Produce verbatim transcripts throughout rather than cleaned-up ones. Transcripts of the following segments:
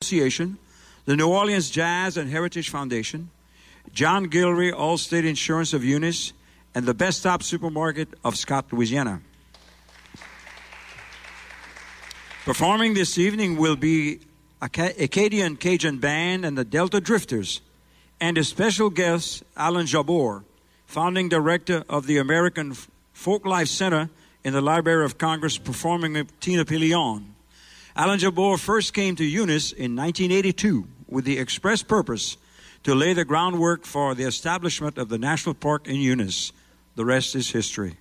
Association, the New Orleans Jazz and Heritage Foundation, John Guillory, Allstate Insurance of Eunice, and the Best Stop Supermarket of Scott, Louisiana. Performing this evening will be Acadian Cajun Band and the Delta Drifters, and a special guest, Alan Jabbour, founding director of the American Folklife Center in the Library of Congress, performing with Tina Pillion. Alan Jabbour first came to Eunice in nineteen eighty-two with the express purpose to lay the groundwork for the establishment of the National Park in Eunice. The rest is history.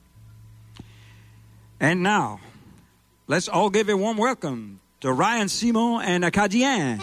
And now, let's all give a warm welcome to Ryan Simon and Acadien.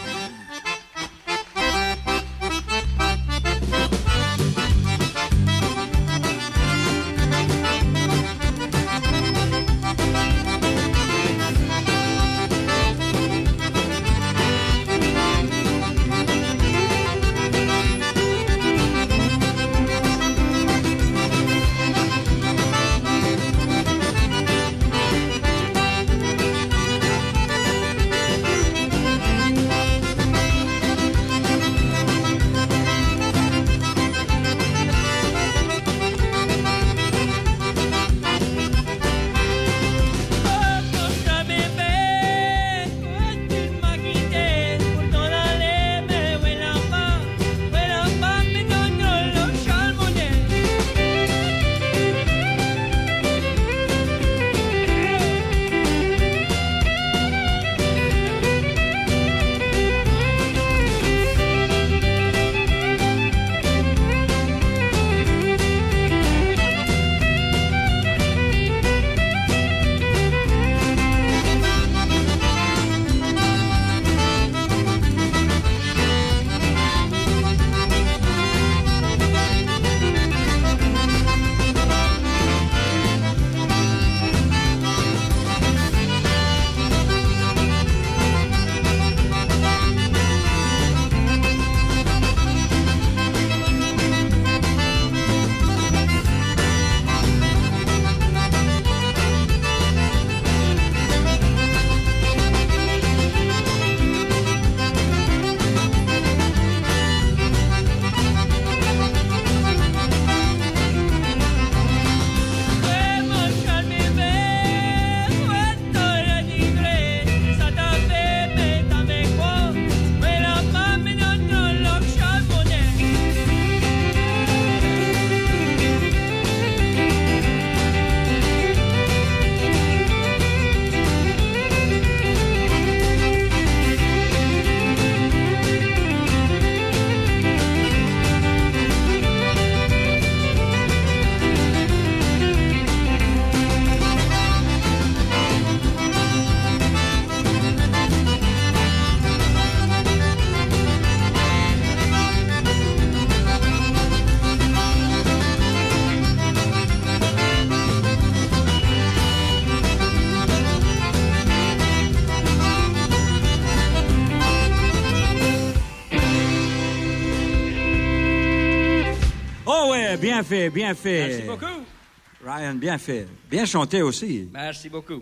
Bien fait, bien fait. Merci beaucoup. Ryan, bien fait. Bien chanté aussi. Merci beaucoup.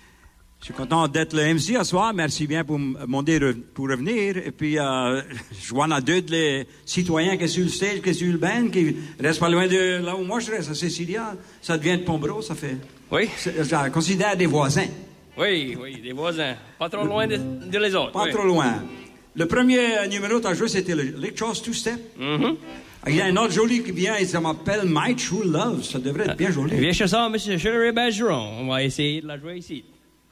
Je suis content d'être le M C ce soir. Merci bien pour demander pour revenir. Et puis, euh, je vois en a deux des citoyens qui sont sur le stage, qui sont sur le band, qui restent pas loin de là où moi je reste, à Cécilia. Ça devient de Pombro, ça fait. Oui. Je considère des voisins. Oui, oui, des voisins. Pas trop loin de, de les autres. Pas oui. trop loin. Le premier numéro que tu as joué, c'était le Lake Charles Two-Step. Mm-hmm. Il y a un autre joli qui vient, il s'appelle My True Love. Ça devrait être bien joli. Viens chez ça, M. Chéléry Bergeron. On va essayer de la jouer ici.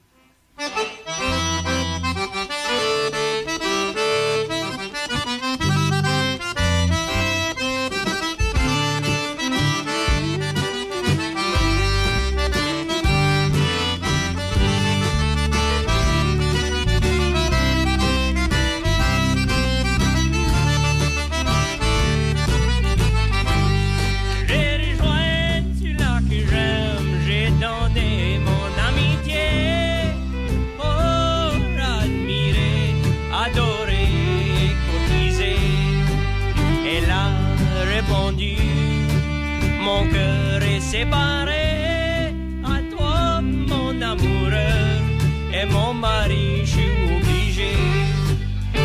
Mon cœur est séparé à toi, mon amoureux, et mon mari, je suis obligé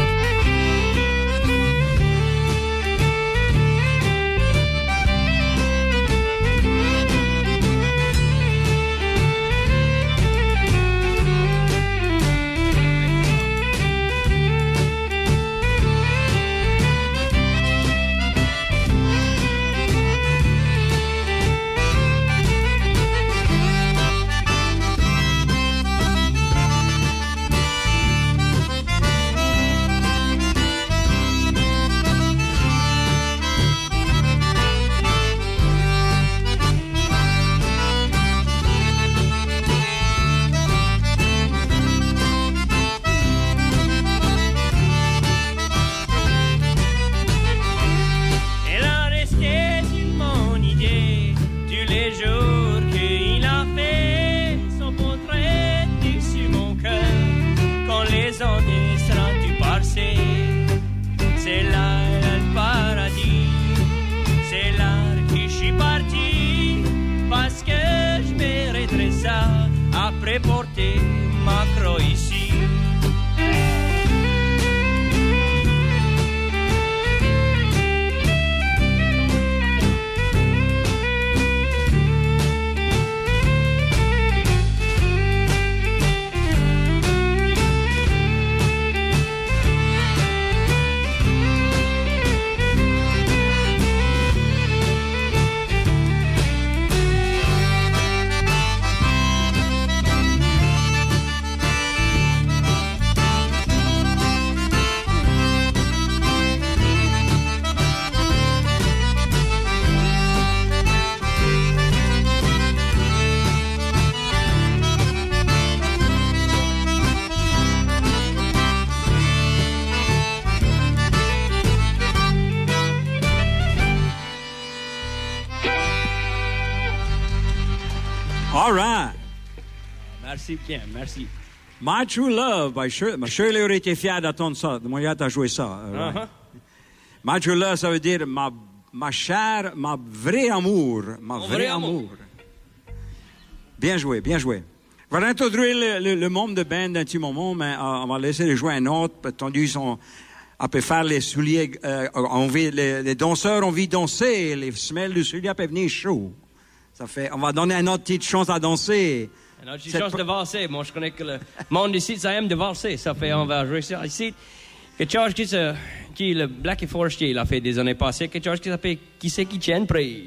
All right. Merci bien, merci. My True Love by Shirley. Shirley aurait été fière d'entendre ça. Moi, il a joué ça. Uh, right. Uh-huh. My True Love, ça veut dire ma, ma chère, ma vraie amour. Ma Mon vraie vrai amour. amour. Bien joué, bien joué. On va introduire le, le, le membre de band d'un petit moment, mais euh, on va laisser les jouer un autre. Attendu, ils sont... On peut faire les souliers... Euh, on vit, les, les danseurs ont envie de danser. Les semelles du soulier peuvent venir chaud. Ça fait... On va donner une autre petite chance à danser. Une autre chance de valser. Moi, je connais que le monde ici, ça aime de valser. Ça fait... On va jouer ça ici. Quelque chose qui se... Qui, le Blackie Forestier, il a fait des années passées. Quelque chose qui s'appelle Qui c'est qui tient près.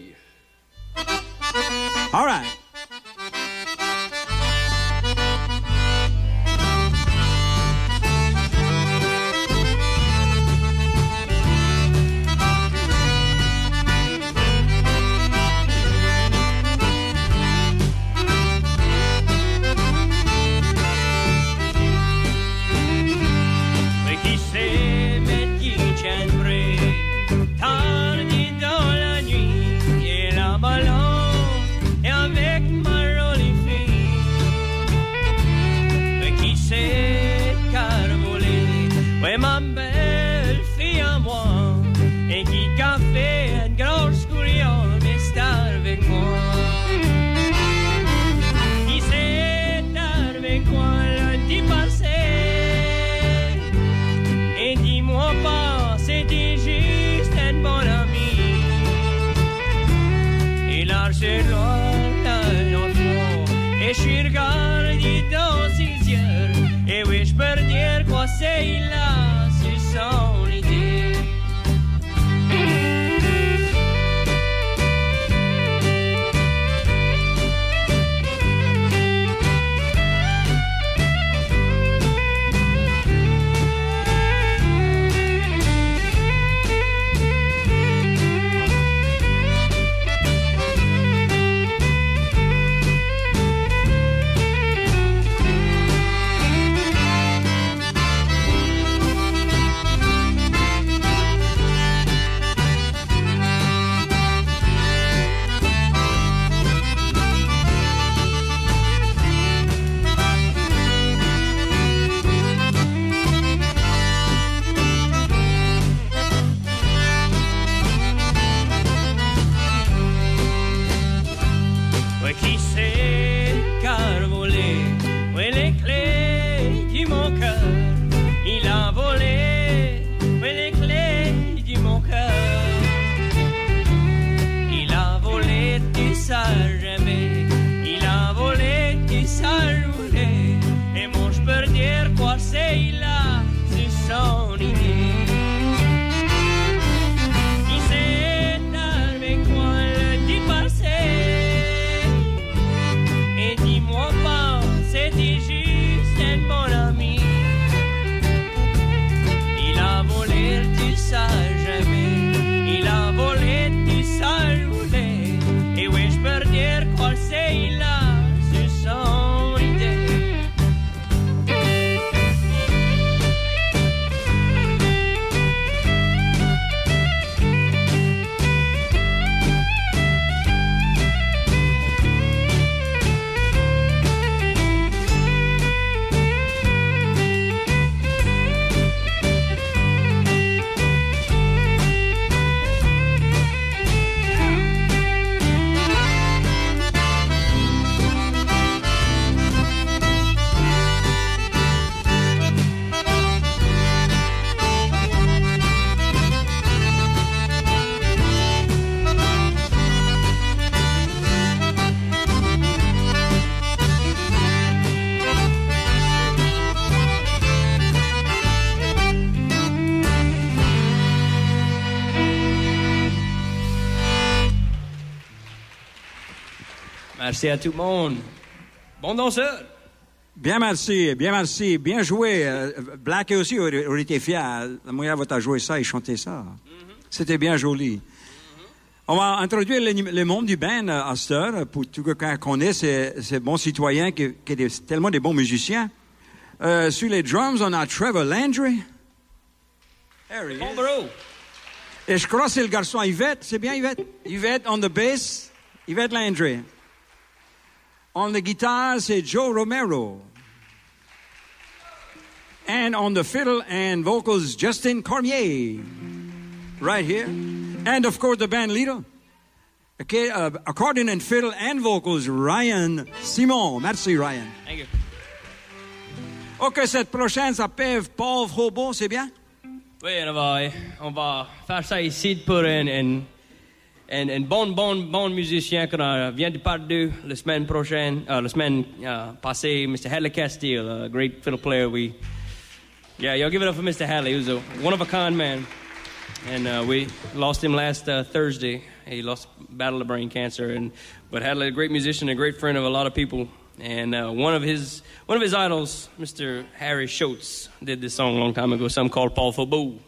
All right. C'est là, c'est son idée. Merci à tout le monde. Bon danseur. Bien merci, bien merci, bien joué. Euh, Black aussi aurait, aurait été fier. La moyen va t'as joué ça et chanté ça. Mm-hmm. C'était bien joli. Mm-hmm. On va introduire les, les membres du band à cette heure, pour tout quelqu'un connaît ces, ces bons citoyens qui, qui sont tellement des bons musiciens. Euh, sur les drums, on a Trevor Landry. There he is. Et je crois que c'est le garçon Yvette. C'est bien Yvette? Yvette on the bass. Yvette Landry. On the guitar, c'est Joe Romero. And on the fiddle and vocals, Justin Cormier. Right here. And of course, the band leader. Okay, uh, accordion and fiddle and vocals, Ryan Simon. Merci, Ryan. Thank you. OK, cette prochaine s'appelle Pauvre Hobo, c'est bien? Oui, on va, on va faire ça ici pour un, un, un, un bon, bon, bon musicien qu'on vient de parler la semaine prochaine, uh, la semaine uh, passée, Mister Hadley Castile, a great fiddle player. We, yeah, y'all give it up for Mister Hadley. He was a one-of-a-kind man. And uh, we lost him last uh, Thursday. He lost battle of brain cancer, and but Hadley, a great musician, a great friend of a lot of people. And uh, one of his one of his idols, Mister Harry Schultz, did this song a long time ago, something called Paul Faubourg.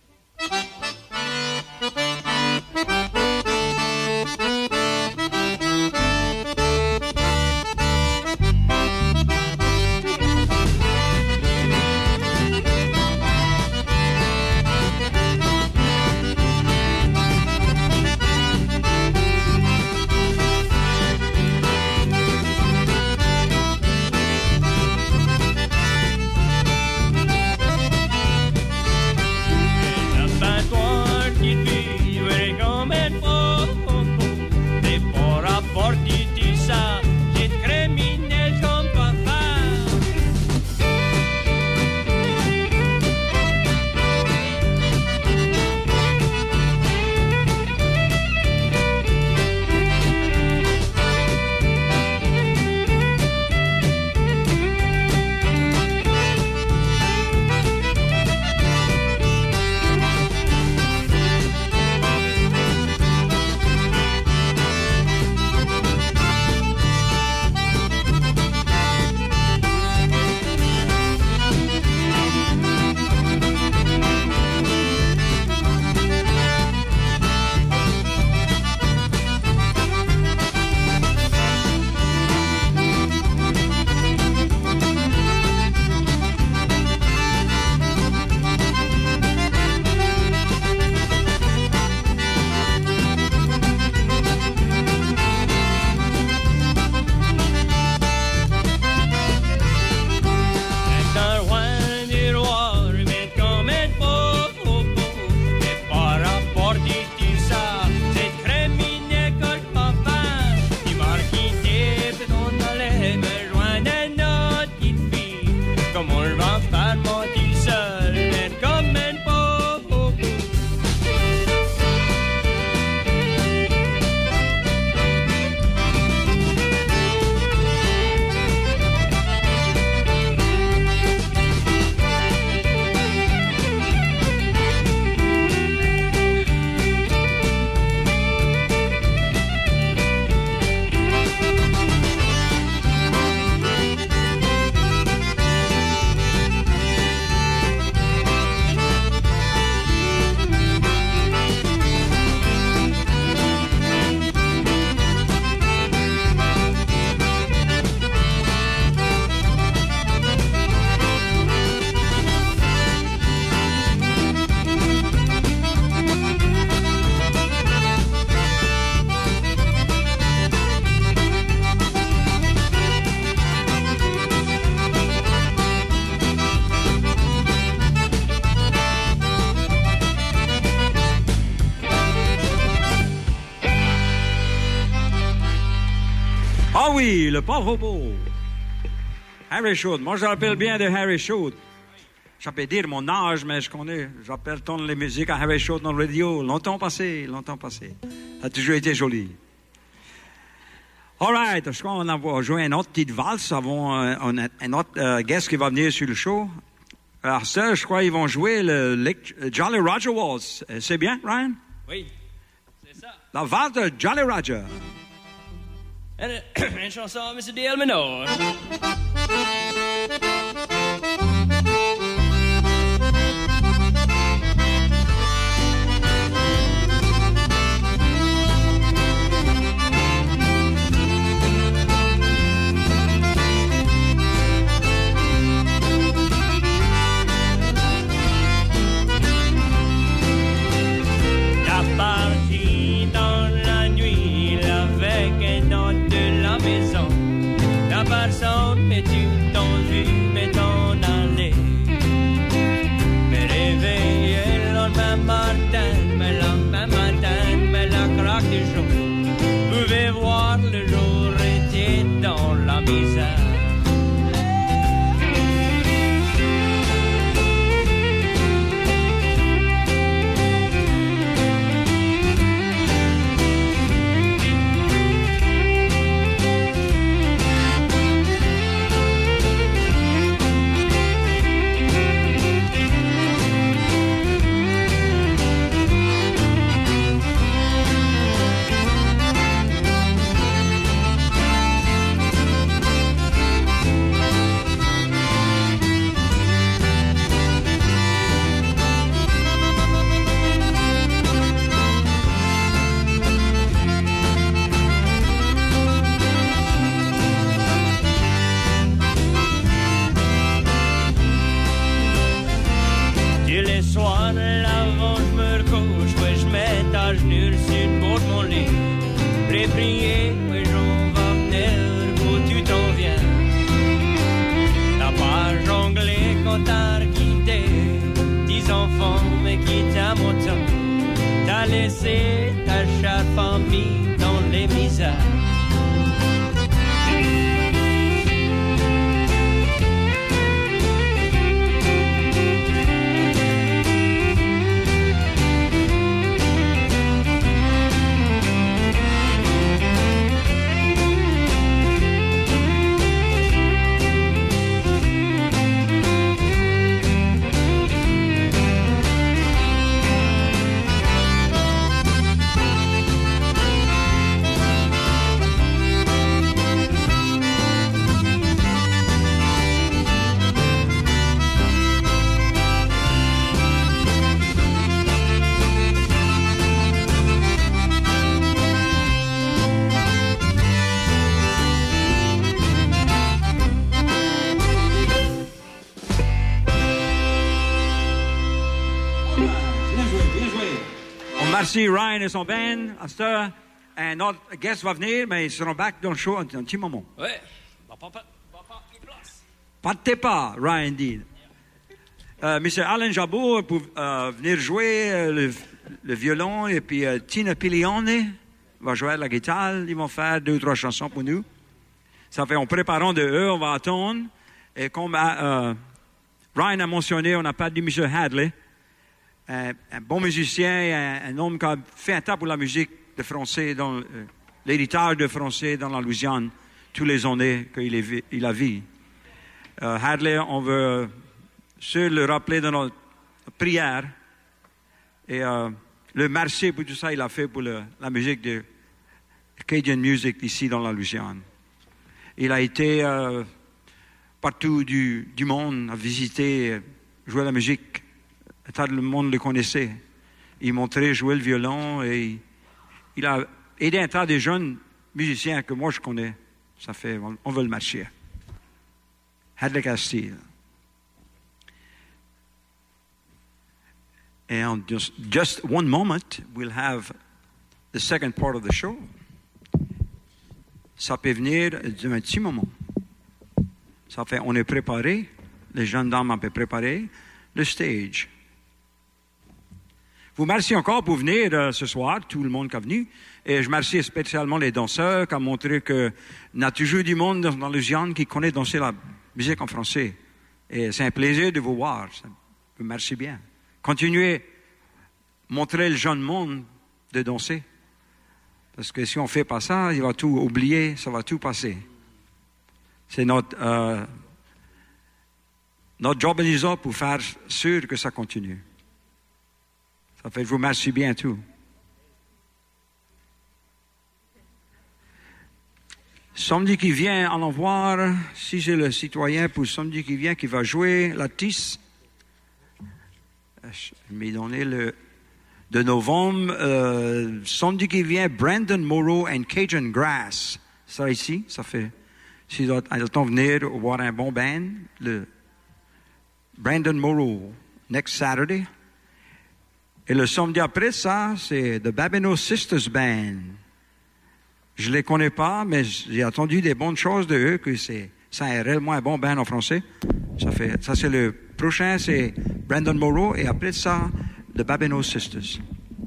Ah oui, le pauvre robot. Harry Schultz. Moi, je rappelle bien de Harry Schultz. Je peux dire mon âge, mais je connais. J'appelle les musiques à Harry Schultz dans le radio. Longtemps passé, longtemps passé. Ça a toujours été joli. All right. Je crois qu'on va jouer une autre petite valse. Nous avons un, un autre uh, guest qui va venir sur le show. Alors ça, je crois qu'ils vont jouer le, le Jolly Roger Waltz. C'est bien, Ryan? Oui, c'est ça. La valse de Jolly Roger. Une, une chanson à Mister D. Elminor. Parti dans la nuit avec un homme de la maison. soir, avant je me recouche, ouais, je mets à genoux sur le bord de mon lit. Pré-prier, ouais, j'en vais venir, où tu t'en viens. T'as pas jonglé quand t'as quitté, dix enfants, mais qui t'a mon temps. T'as laissé ta chère famille dans les misères. Merci Ryan et son band. À cette heure, un autre guest va venir, mais ils seront back dans le show en un petit moment. Oui. Papa, papa, il place. Partez pas, Ryan dit. Euh, Monsieur Alan Jabour pour euh, venir jouer euh, le, le violon et puis euh, Tina Pilione va jouer la guitare. Ils vont faire deux ou trois chansons pour nous. Ça fait en préparant de eux, on va attendre. Et comme euh, Ryan a mentionné, on n'a pas dit Monsieur Hadley. Un, un bon musicien, un, un homme qui a fait un tas pour la musique de français, dans euh, l'héritage de français dans la Louisiane, tous les années qu'il est, il a vu. Euh, Hadley, on veut se le rappeler dans notre prière et euh, le merci pour tout ça il a fait pour le, la musique de Cajun Music ici dans la Louisiane. Il a été euh, partout du, du monde à visiter, jouer la musique. Tout le monde le connaissait. Il montrait jouer le violon et il a aidé un tas de jeunes musiciens que moi je connais. Ça fait, on veut le marcher. Hadley Castile. And just, just one moment, we'll have the second part of the show. Ça peut venir d'un petit moment. Ça fait, on est préparé, les jeunes dames ont préparé le stage. Vous remercie encore pour venir euh, ce soir, tout le monde qui est venu. Et je remercie spécialement les danseurs qui ont montré qu'il y a toujours du monde dans, dans la Louisiane qui connaît danser la musique en français. Et c'est un plaisir de vous voir. Ça, merci bien. Continuez à montrer le jeune monde de danser. Parce que si on ne fait pas ça, il va tout oublier, ça va tout passer. C'est notre, euh, notre job pour faire sûr que ça continue. Ça fait, je vous remercie bien tout. Samedi qui vient, allons voir si j'ai le citoyen pour samedi qui vient qui va jouer la tisse. Je m'ai donné le de novembre. Euh, samedi qui vient, Brandon Moreau and Cajun Grass. Ça ici, ça fait. Si ils ont venir voir un bon band, le Brandon Moreau, next Saturday. Et le samedi après ça, c'est The Babineau Sisters Band. Je les connais pas, mais j'ai entendu des bonnes choses de eux, que c'est, ça est réellement un bon band en français. Ça fait, ça c'est le prochain, c'est Brandon Moreau, et après ça, The Babineau Sisters.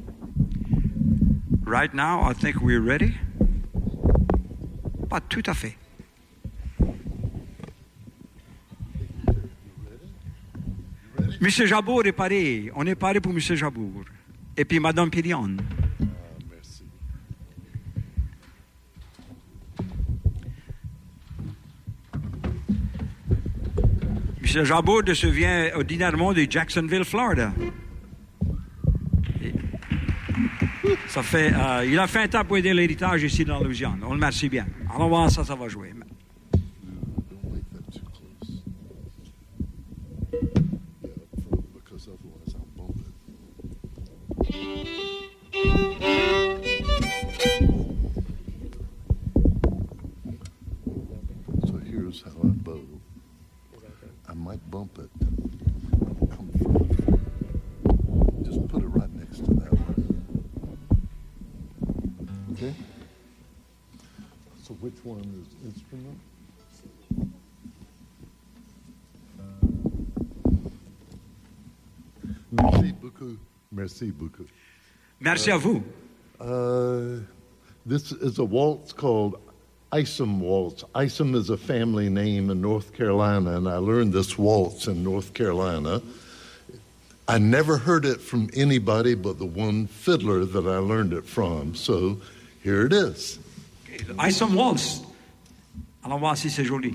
Right now, I think we're ready. Pas tout à fait. Monsieur Jabour est paré. On est paré pour Monsieur Jabour. Et puis Madame Pirion. Ah, merci. Monsieur Jabour se vient ordinairement de Jacksonville, Florida. Et ça fait, euh, il a fait un temps pour aider l'héritage ici dans la Louisiane. On le remercie bien. Allons voir ça, ça va jouer. So here's how I bow. I might bump it. Come from which one is instrument? Merci beaucoup. Merci beaucoup. Merci à vous. Uh, this is a waltz called Isom Waltz. Isom is a family name in North Carolina, and I learned this waltz in North Carolina. I never heard it from anybody but the one fiddler that I learned it from. So here it is. Isom Waltz. Allons voir si c'est joli.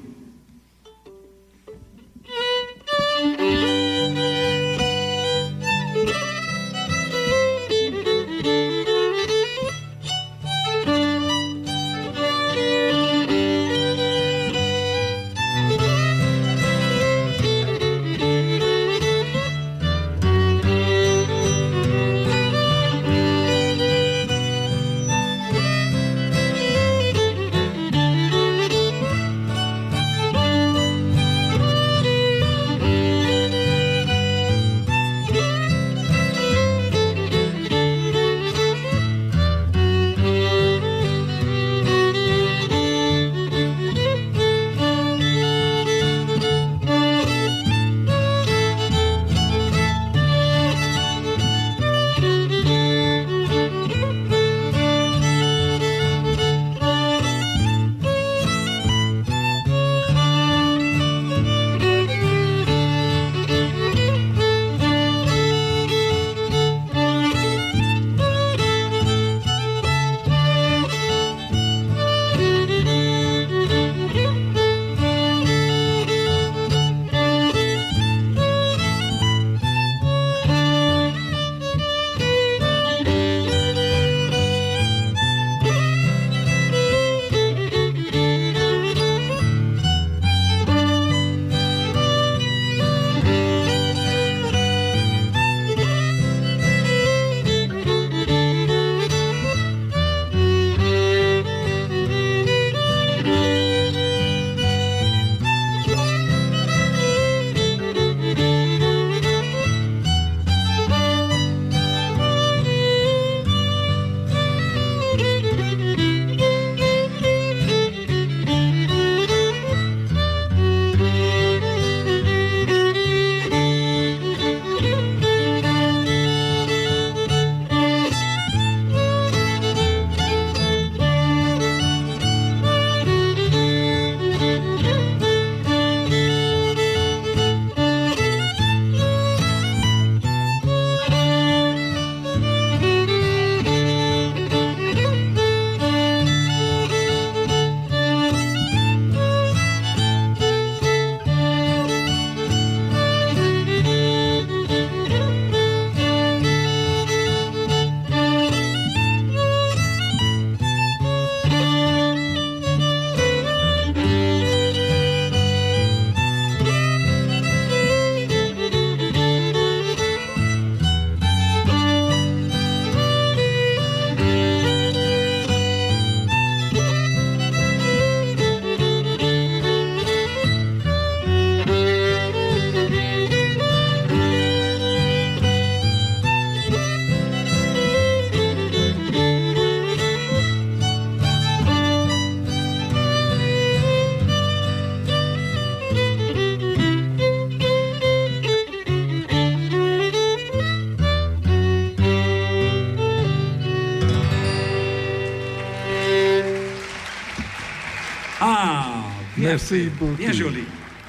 Merci beaucoup. Bien joli.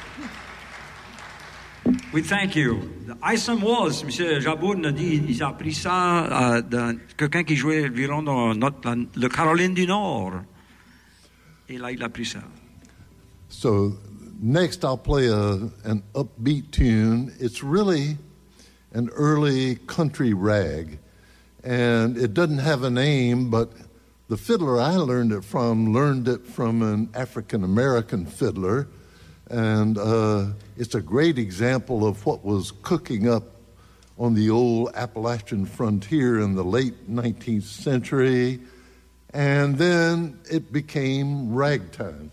We thank you. The Isom Waltz, M. Jaboud a dit, il a appris ça euh, de quelqu'un qui jouait le violon dans notre, la, le Caroline du Nord. Et là, il a appris ça. So next I'll play a, an upbeat tune. It's really an early country rag, and it doesn't have a name, but the fiddler I learned it from learned it from an African-American fiddler, and uh, it's a great example of what was cooking up on the old Appalachian frontier in the late nineteenth century, and then it became ragtime.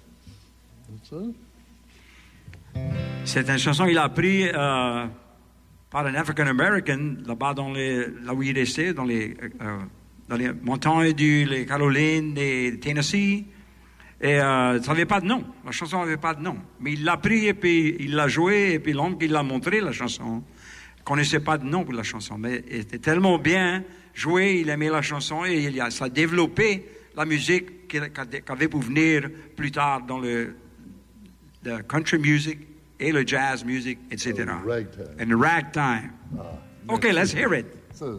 C'est une chanson qu'il a appris euh, par un African American là-bas dans les, là où il restait, dans les, euh, dans les montagnes du les Carolines, des Tennessee, Et euh, ça n'avait pas de nom. La chanson n'avait pas de nom. Mais il l'a pris et puis il l'a joué. Et puis l'homme qui l'a montré, la chanson, ne connaissait pas de nom pour la chanson. Mais elle était tellement bien jouée, il aimait la chanson et il a, ça a développé la musique qu'avait pour venir plus tard dans le, le country music et le jazz music, et cetera. Oh, ragtime. And the ragtime. Ah, okay, let's hear it. So,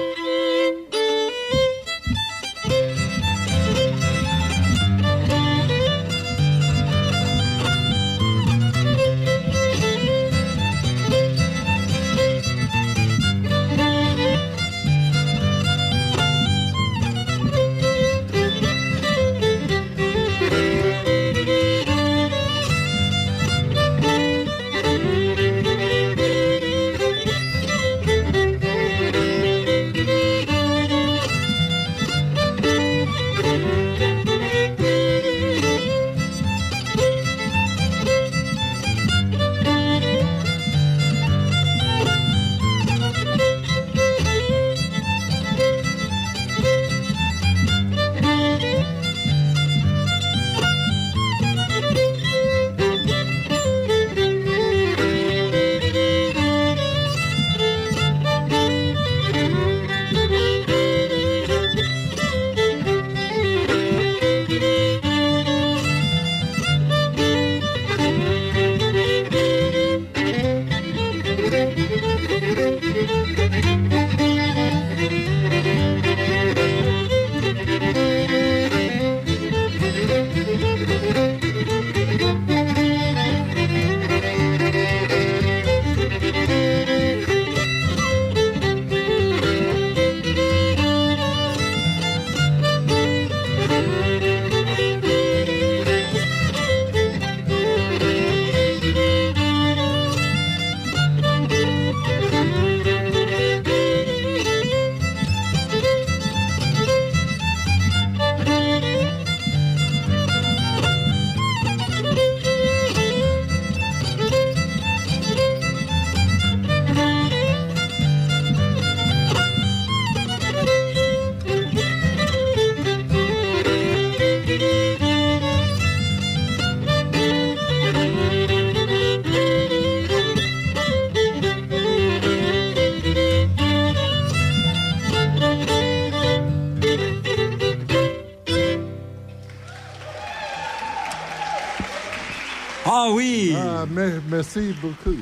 Ah oui. ah, me- merci beaucoup.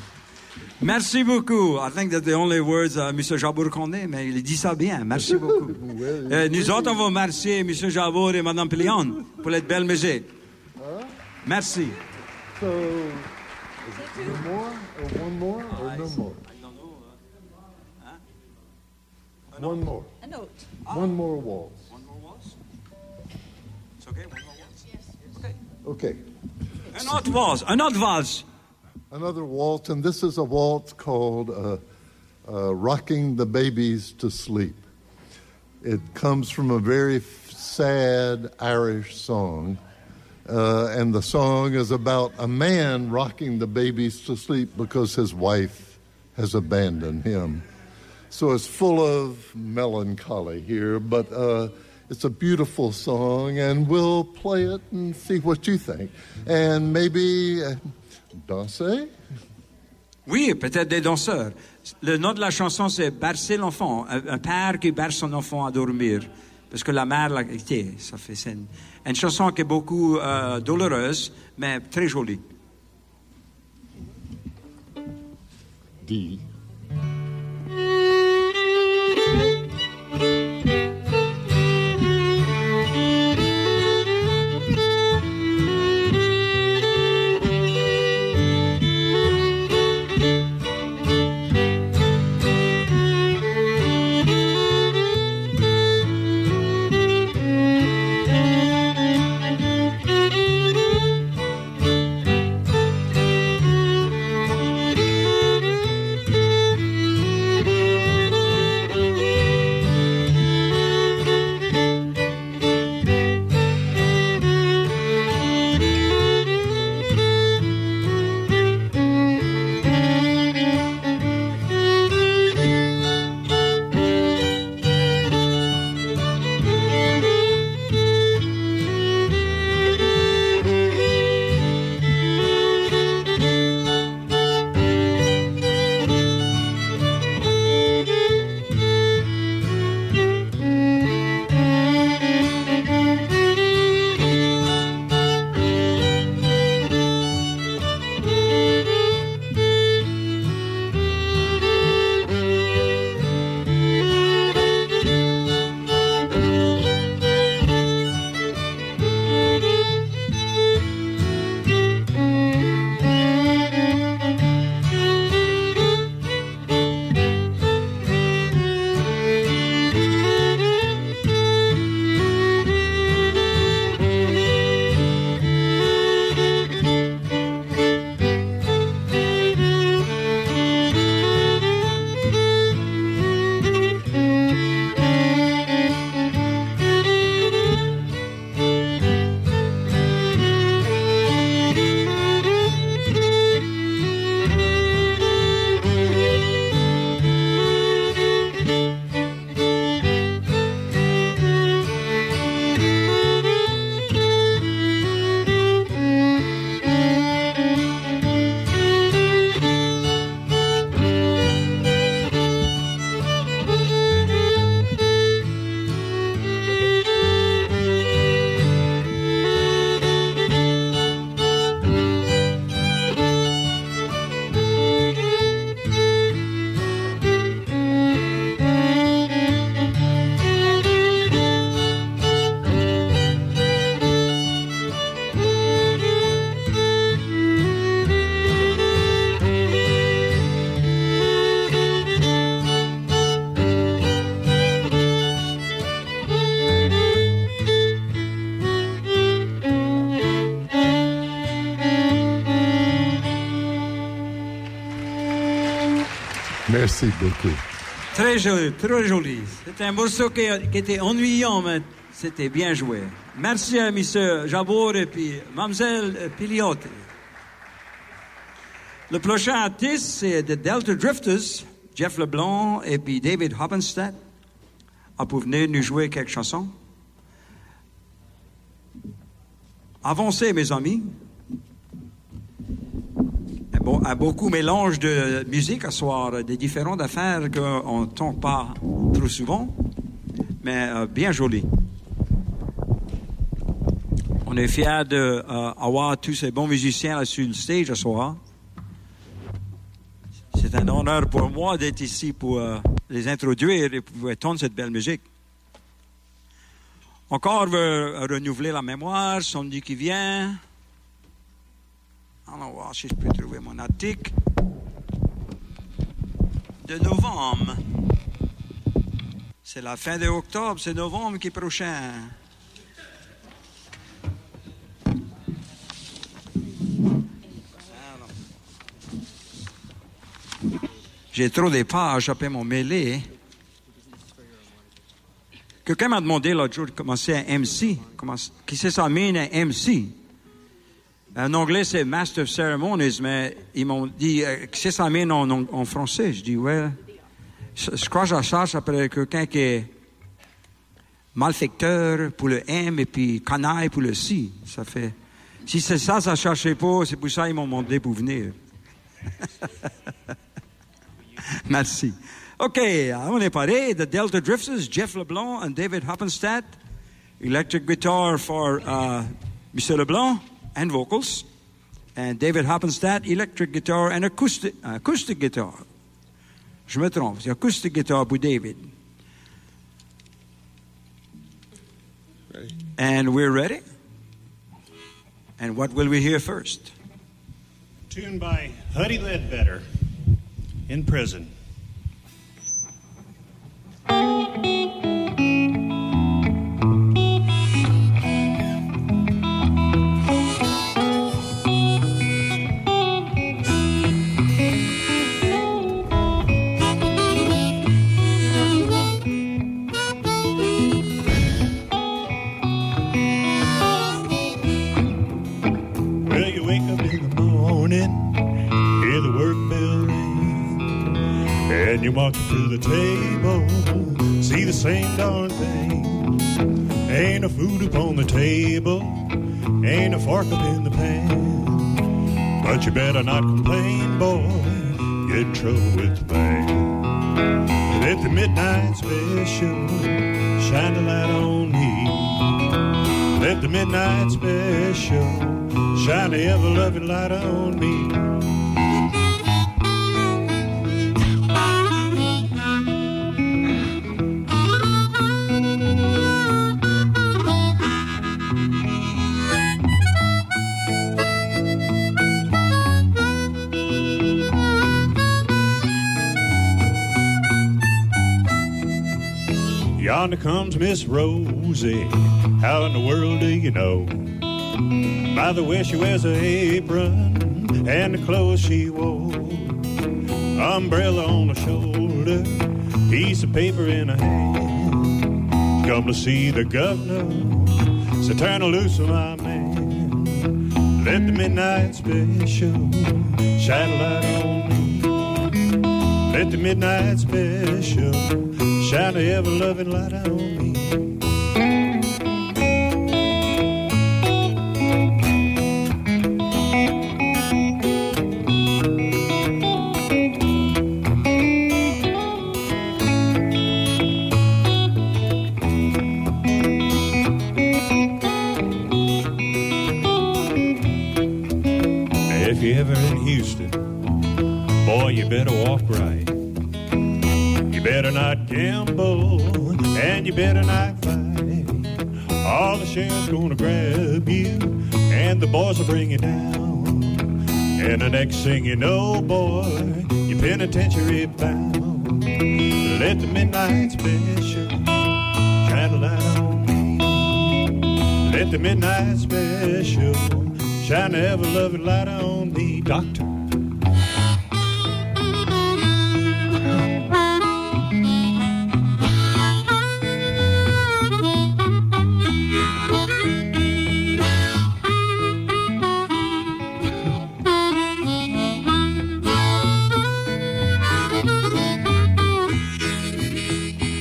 Merci beaucoup. I think that's the only words uh, M. Jabour connaît, mais il dit ça bien. Merci beaucoup. Well, Euh, nous autres, on va remercier M. Jabour et Mme Plion pour cette belle musique. Merci. So, is it two more or one more or no more? One more. A note. One more waltz. One more waltz? It's okay, one more waltz? Yes. Okay. Un autre waltz, un autre valse. Another waltz, and this is a waltz called uh, uh, Rocking the Babies to Sleep. It comes from a very f- sad Irish song, uh, and the song is about a man rocking the babies to sleep because his wife has abandoned him. So it's full of melancholy here, but uh, it's a beautiful song, and we'll play it and see what you think. And maybe uh, danser? Oui, peut-être des danseurs. Le nom de la chanson, c'est Bercer l'enfant. Un, un père qui berce son enfant à dormir. Parce que la mère l'a quitté. Ça fait c'est une, une chanson qui est beaucoup euh, douloureuse, mais très jolie. D. Thank Merci beaucoup. Très joli, très joli. C'était un morceau qui, qui était ennuyant, mais c'était bien joué. Merci à M. Jabbour et puis Mlle Piliotti. Le prochain artiste, c'est The Delta Drifters, Jeff LeBlanc et puis David Hoppenstedt. Ah, pour venir nous jouer quelques chansons. Avancez, mes amis. Un, bon, un beaucoup mélange de musique à soir, des différentes affaires qu'on n'entend pas trop souvent, mais euh, bien joli. On est fiers d'avoir euh, tous ces bons musiciens là sur le stage ce soir. C'est un honneur pour moi d'être ici pour euh, les introduire et pour entendre cette belle musique. Encore veut renouveler la mémoire, samedi qui vient. Allons voir si je peux trouver mon article. De novembre. C'est la fin de octobre, c'est novembre qui est prochain. J'ai trop de pages, je peux m'en mêler. Quelqu'un m'a demandé l'autre jour de commencer un M C. Comment, qui c'est ça mène un M C? En anglais, c'est Master of Ceremonies, mais ils m'ont dit, euh, qui c'est ça mène en, en, en français? Je dis, ouais. Je, je crois que je cherche après quelqu'un qui est malfecteur pour le M et puis canaille pour le C. Ça fait. Si c'est ça, ça ne cherchait pas, c'est pour ça qu'ils m'ont demandé pour venir. Merci. OK, on est paré. The Delta Drifters, Jeff LeBlanc and David Hoppenstedt. Electric guitar for uh, Monsieur LeBlanc and vocals. And David Hoppenstedt, electric guitar and acoustic, uh, acoustic guitar. Je me trompe, c'est acoustic guitar pour David. Ready? And we're ready. And what will we hear first? Tune by Huddy Ledbetter, In Prison. And you walk to the table, see the same darn thing. Ain't a food upon the table, ain't a fork up in the pan. But you better not complain, boy, get in trouble with the band. Let the midnight special shine a light on me. Let the midnight special shine the ever-loving light on me. Yonder comes Miss Rosie, how in the world do you know? By the way she wears her apron and the clothes she wore. Umbrella on her shoulder, piece of paper in her hand. Come to see the governor, so turn her loose of my man. Let the midnight special shine a light on me. Let the midnight special shine a ever-loving light on me. If you're ever in Houston, boy, you better walk right. You better not gamble, and you better not fight. All the sheriff's gonna grab you, and the boys will bring you down. And the next thing you know, boy, you're penitentiary bound. Let the midnight special shine a light on me. Let the midnight special shine the ever-loving light on me, doctor.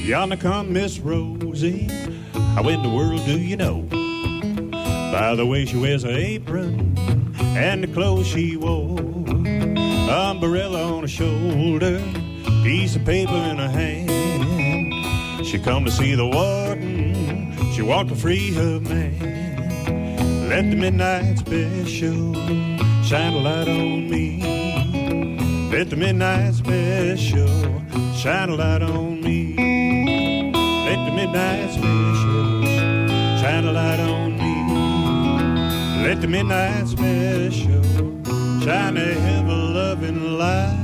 Yonder come Miss Rosie. How in the world do you know? By the way she wears her apron and the clothes she wore. Umbrella on her shoulder, piece of paper in her hand. She come to see the warden, she walked to free her man. Let the midnight special shine a light on me. Let the midnight special shine a light on me. Let the midnight special shine a light on me. Let the midnight special shine a ever-loving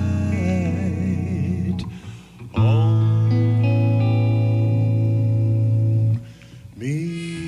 light on me.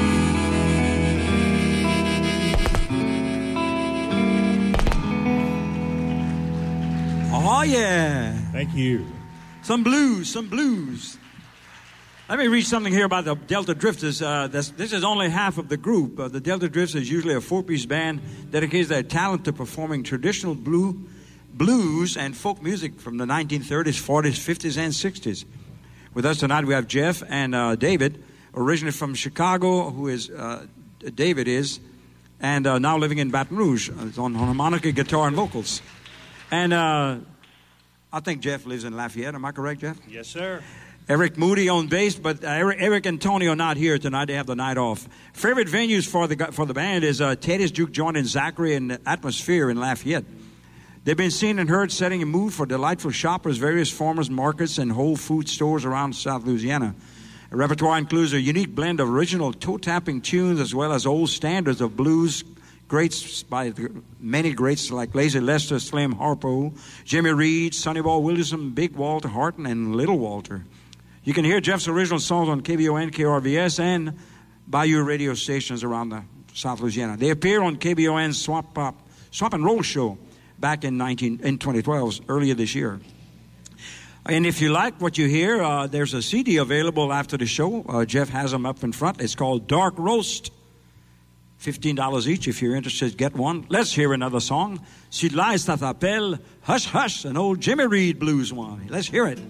Oh, yeah. Thank you. Some blues, some blues. Let me read something here about the Delta Drifters. Uh, this, this is only half of the group. Uh, the Delta Drifters is usually a four-piece band dedicates their talent to performing traditional blue, blues and folk music from the nineteen thirties, forties, fifties, and sixties. With us tonight we have Jeff and uh, David, originally from Chicago, who is uh, David is, and uh, now living in Baton Rouge uh, on harmonica, guitar, and vocals. And uh, I think Jeff lives in Lafayette. Am I correct, Jeff? Yes, sir. Eric Moody on bass, but uh, Eric, Eric and Tony are not here tonight. They have the night off. Favorite venues for the for the band is uh, Teddy's Juke Joint in Zachary and Atmosphere in Lafayette. They've been seen and heard setting a mood for delightful shoppers, various farmers markets, and Whole Food stores around South Louisiana. A repertoire includes a unique blend of original toe-tapping tunes as well as old standards of blues, greats by the, many greats like Lazy Lester, Slim Harpo, Jimmy Reed, Sonny Ball Williamson, Big Walter Horton, and Little Walter. You can hear Jeff's original songs on K B O N, K R V S, and Bayou radio stations around the South Louisiana. They appear on K B O N's Swamp Pop, Swamp and Roll show back in nineteen in twenty twelve, earlier this year. And if you like what you hear, uh, there's a C D available after the show. Uh, Jeff has them up in front. It's called Dark Roast. fifteen dollars each. If you're interested, get one. Let's hear another song. Sur l'aise, ça t'appelle Hush Hush, an old Jimmy Reed blues one. Let's hear it.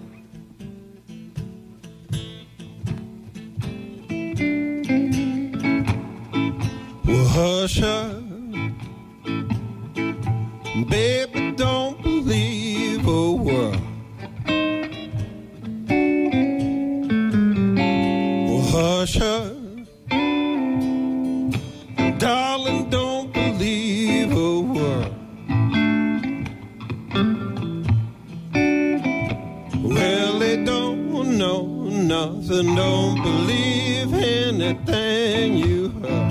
Well, hush, hush, baby, don't believe a word. Well, hush, hush, darling, don't believe a word. Well, they don't know nothing, don't believe anything you heard.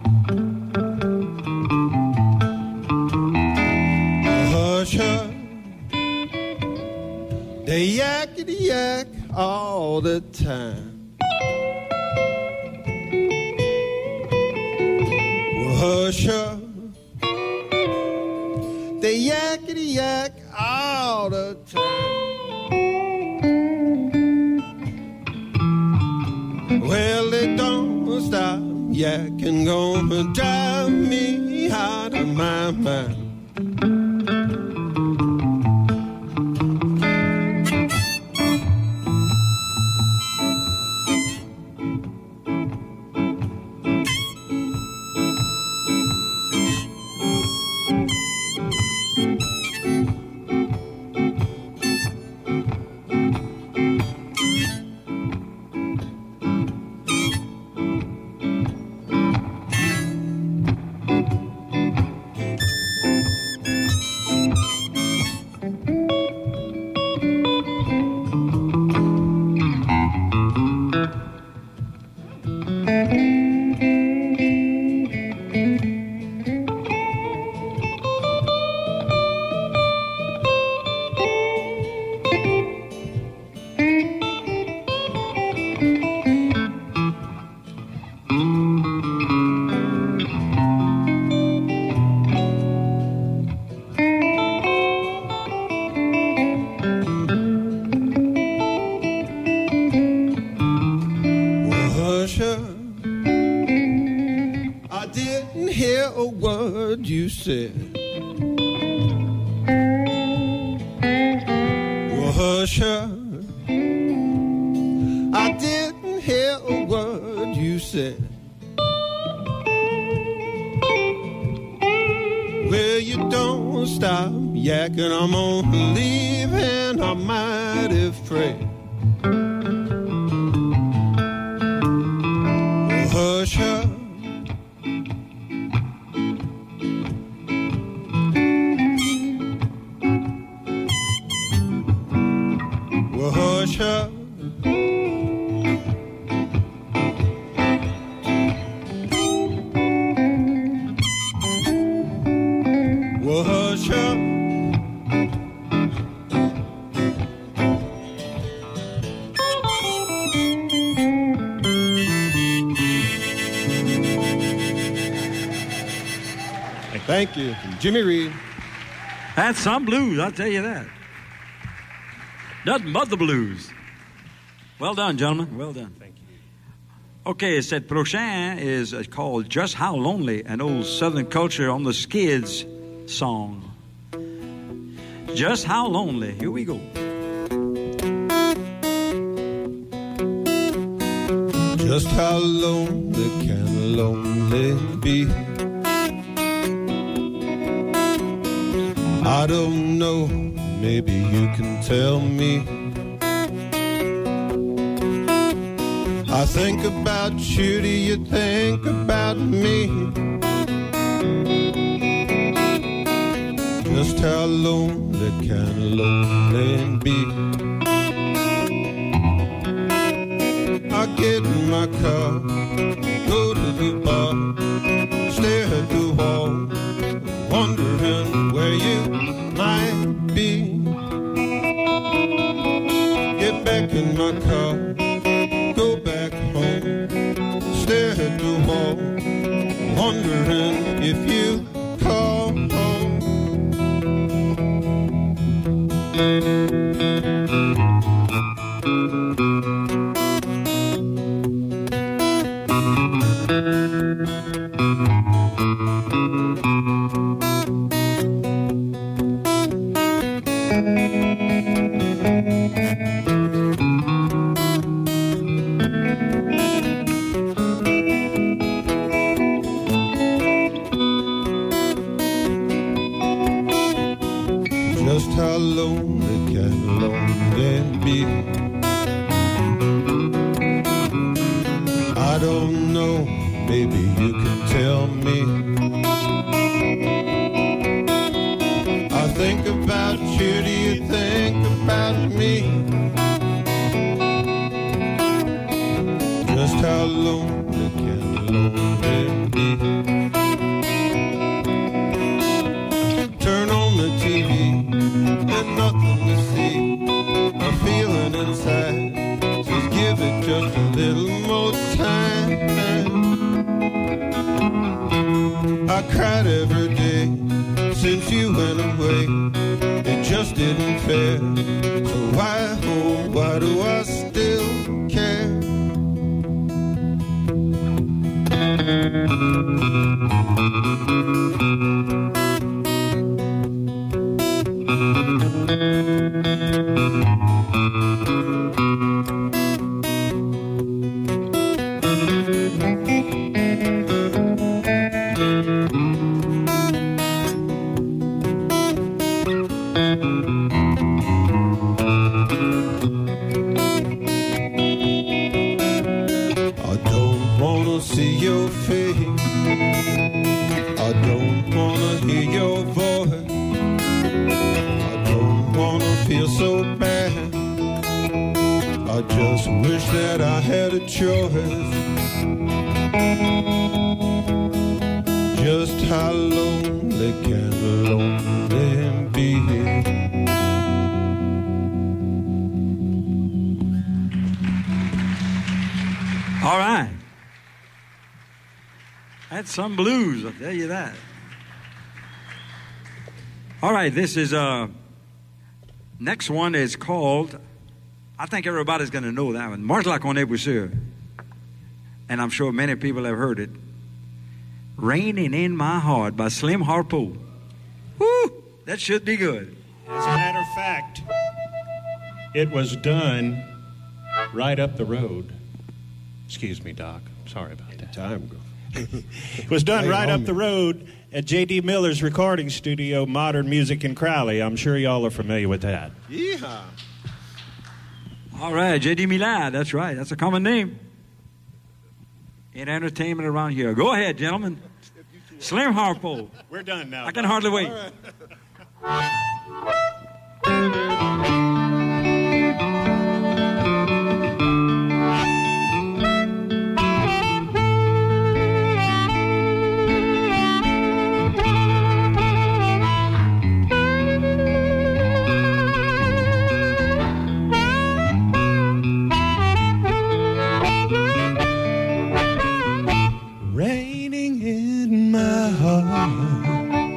They yakety yak all the time. Well, hush up. They yakety yak all the time. Well, they don't stop yakking, gonna drive me out of my mind. You said, well, hush, hush, said, well, you don't stop yakking, I'm gonna leave and I'm mighty afraid. Hush up. Well, hush up. Well, hush up. Thank you. From Jimmy Reed. That's some blues, I'll tell you that. Nothing but the blues. Well done, gentlemen. Well done. Thank you. Okay, cette prochaine is uh, called Just How Lonely, an old Southern Culture on the Skids song. Just How Lonely. Here we go. Just how lonely can lonely be? I don't know, maybe you can tell me. I think about you, do you think about me? Just how lonely can lonely be? I get in my car, go to the bar, stare at the wall, wondering where you might be. Get back in my car, go back home, stare at the wall, wondering if you call home. Just how lonely can lonely be? I don't know, maybe you can tell me. I think about you, do you think about me? Just how lonely can lonely be? Turn on the T V and nothing to see. A feeling inside says give it just a little more time. I cried every day since you went away. It just isn't fair. So why, oh, why do I still care? I don't wanna see your face. I don't wanna hear your voice. I don't wanna feel so bad. I just wish that I had a choice. Just how lonely can lonely be? All right. That's some blues, I'll tell you that. All right, this is, uh, next one is called, I think everybody's going to know that one, Marche la connaît pour sûr. And I'm sure many people have heard it. Raining in My Heart by Slim Harpo. Woo! That should be good. As a matter of fact, it was done right up the road Excuse me, Doc. Sorry about that. Time go. It was done Hey, right up homie. the road at J D Miller's recording studio, Modern Music in Crowley. I'm sure y'all are familiar with that. Yeehaw. All right, J D Millard. That's right. That's a common name in entertainment around here. Go ahead, gentlemen. Slim Harpo. We're done now. I can hardly wait. Raining in my heart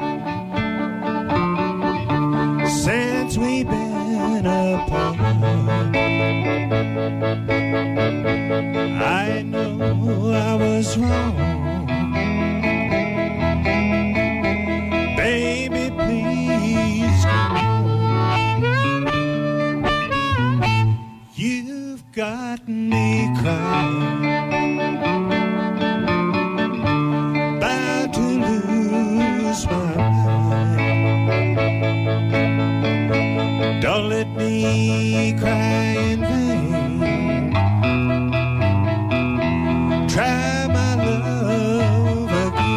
since we've been apart. I know I was wrong. Baby, please come home. You've got me crying. Don't let me cry in vain. Try my love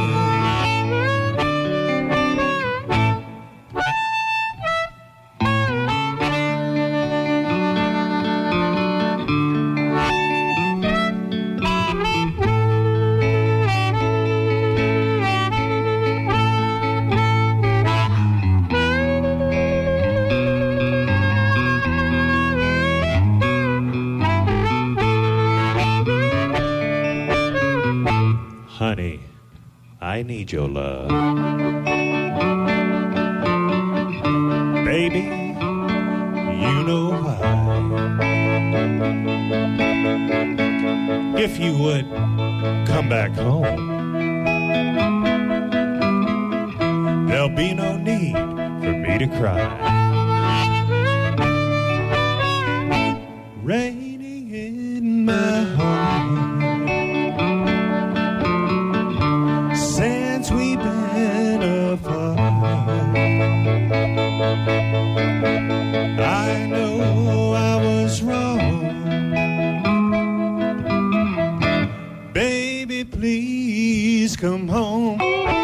Honey, I need your love. Baby, you know why. If you would come back home, there'll be no need for me to cry. Raining in my heart since we've been apart. I know I was wrong. Baby, please come home.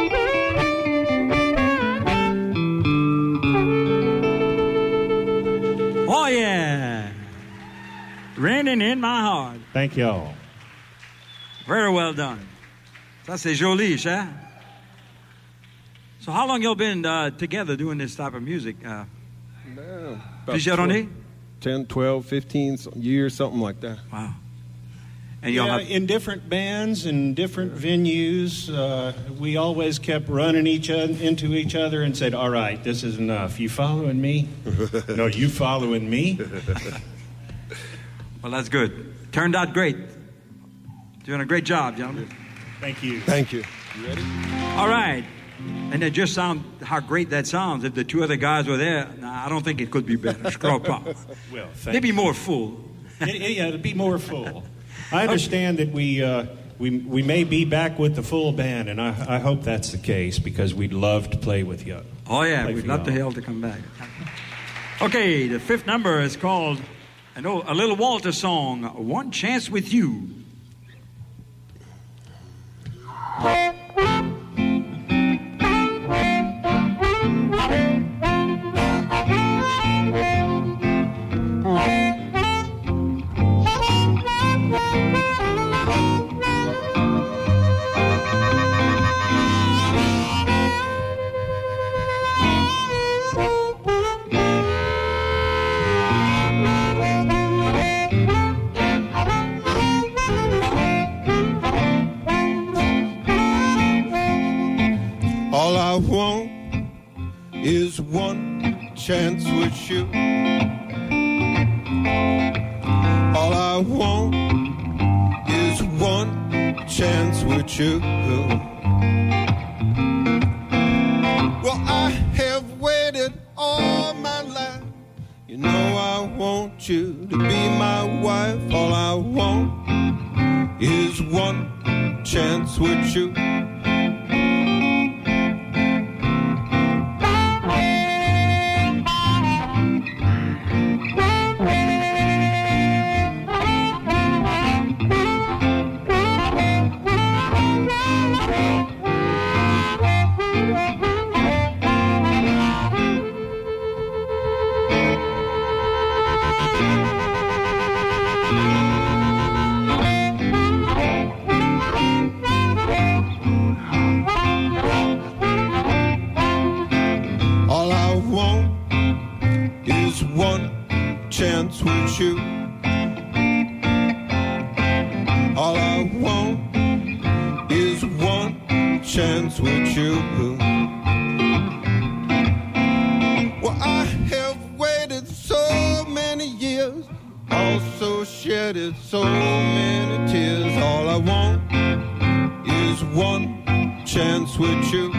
Oh, yeah. Raining in my heart. Thank y'all. Very well done. Ça, c'est joli, cher. So how long y'all been uh, together doing this type of music? Uh, Man, plusieurs années? ten, twelve, fifteen some years, something like that. Wow. And y'all Yeah, have... in different bands and different venues, uh, we always kept running each other, into each other and said, all right, this is enough. You following me? No, you following me? Well, that's good. Turned out great. Doing a great job, gentlemen. Thank you. Thank you. You ready? All right. And it just sound how great that sounds. If the two other guys were there, nah, I don't think it could be better. Scrub pop. Well, thank Maybe you. more full. It, it, yeah, to be more full. I understand that we, uh, we we may be back with the full band, and I, I hope that's the case because we'd love to play with you. Oh, yeah. Play We'd for love to y'all. hell to come back. Okay, the fifth number is called I know, a little Walter song, One Chance with You. All I want is one chance with you. All I want is one chance with you. Well, I have waited all my life. You know I want you to be my wife. All I want chance with you. All I want is one chance with you. All I want is one chance with you. Well, I have waited so many years, also shedded so many tears. All I want is one chance with you.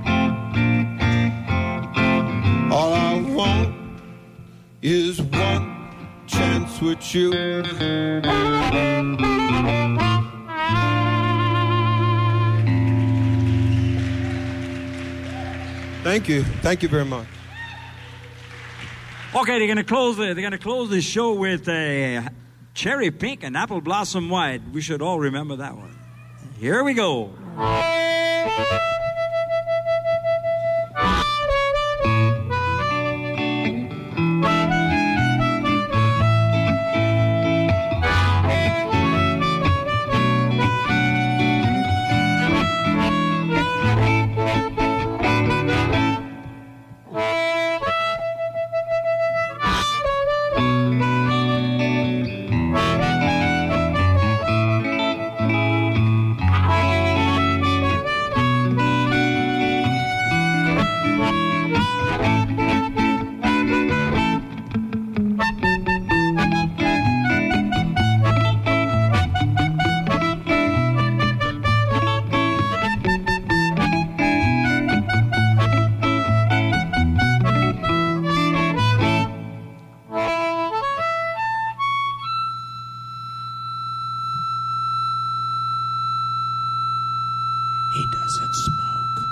All I want is one chance with you. Thank you. Thank you very much. Okay, they're gonna close. The, they're gonna close the show with a cherry pink and apple blossom white. We should all remember that one. Here we go. He doesn't smoke.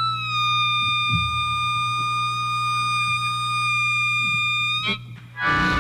Ah!